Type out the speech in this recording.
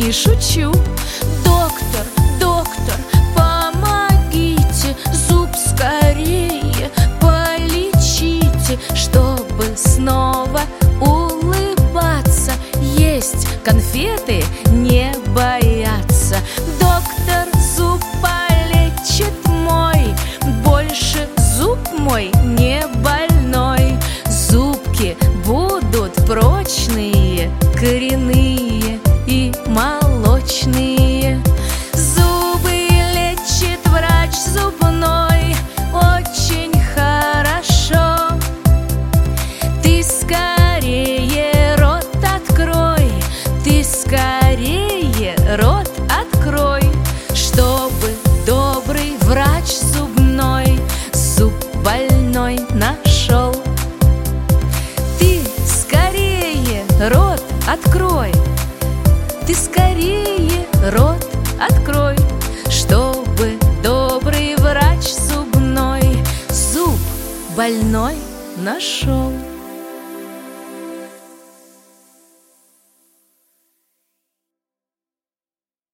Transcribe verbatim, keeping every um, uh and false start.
не шучу. Доктор, доктор, помогите, зуб скорее полечите, чтобы снова улыбаться, есть конфеты, не бояться. Доктор зуб полечит мой, больше зуб мой не больной. Зубки будут прочные, коренные и молочные. Зубы лечит врач зубной очень хорошо. Ты скорее рот открой, ты скорее рот открой, чтобы добрый врач зубной зуб больной нашел. Ты скорее рот открой, ты скорее рот открой, чтобы добрый врач зубной зуб больной нашел.